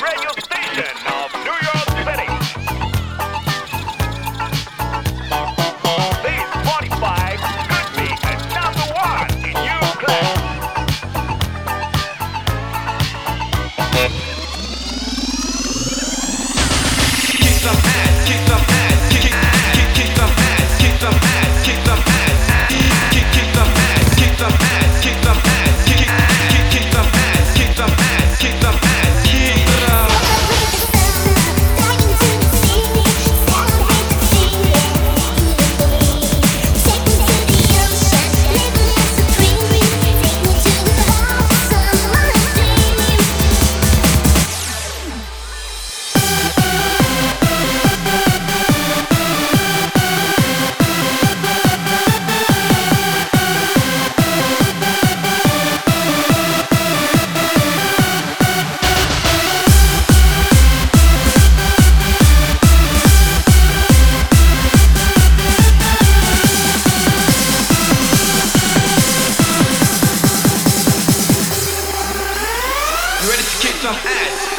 radio station of New York City. This 45 could be a number one in your class. Kick some ass, kick some ass, kick some ass, kick some ass, kick some ass, kick some ass, kick some ass, kick some ass, kick some ass, kick some ass, kick some ass, kick it up. Ready to kick some ass.